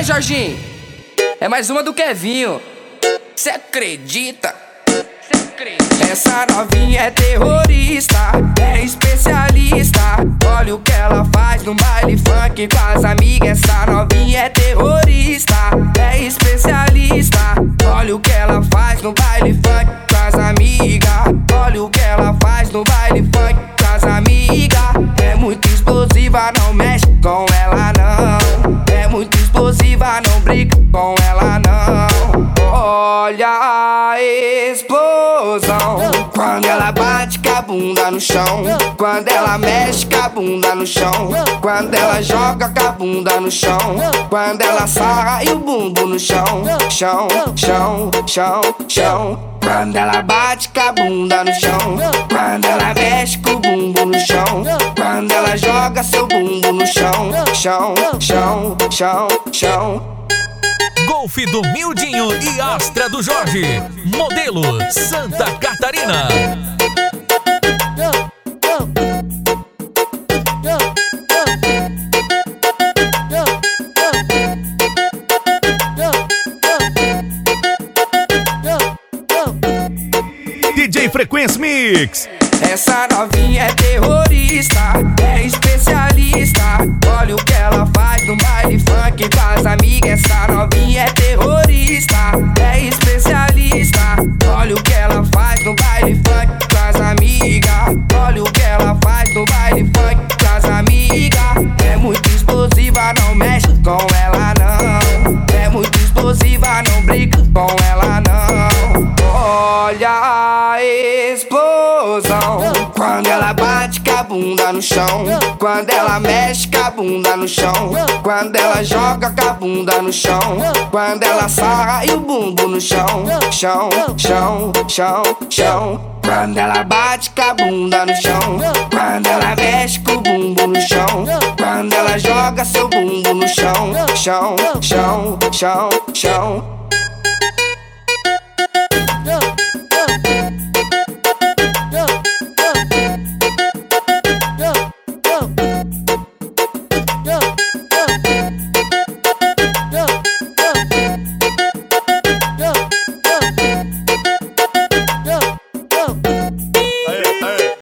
Jorginho? É mais uma do Kevinho. Cê acredita? Essa novinha é terrorista, é especialista. Olha o que ela faz no baile funk com as amigas. Essa novinha é terrorista, é especialista. Olha o que ela faz no baile funk com as amigas. Olha o que ela faz no baile funk com as amigas. É muito explosiva, não mexe com ela não. É muito explosiva, não brinca com ela não. Olha a explosão quando ela bate com a bunda no chão, quando ela mexe com a bunda no chão, quando ela joga com a bunda no chão, quando ela sarra e o bumbum no chão, chão, chão, chão, chão. Quando ela bate com a bunda no chão, quando ela mexe com o bumbum no chão, quando ela joga seu bumbum no chão, chão, chão, chão, chão. Golfe do Mildinho e Astra do Jorge. Modelo Santa Catarina. DJ Frequência Mix. Essa novinha é terrorista, é especialista. Olha o que ela faz no baile funk com as amigas. Essa novinha é terrorista, é especialista. Olha o que ela faz no baile funk com as amigas. Olha o que ela faz no baile funk com as amigas. É muito explosiva, não mexe com ela não. É muito explosiva, não brinca com ela não. Olha a explosão quando ela bate com a bunda no chão, quando ela mexe com a bunda no chão, quando ela joga com a bunda no chão, quando ela sarra e o bumbum no chão, chão, chão, chão, chão. Quando ela bate com a bunda no chão, quando ela mexe com o bumbum no chão, quando ela joga seu bumbum no chão, chão, chão, chão, chão.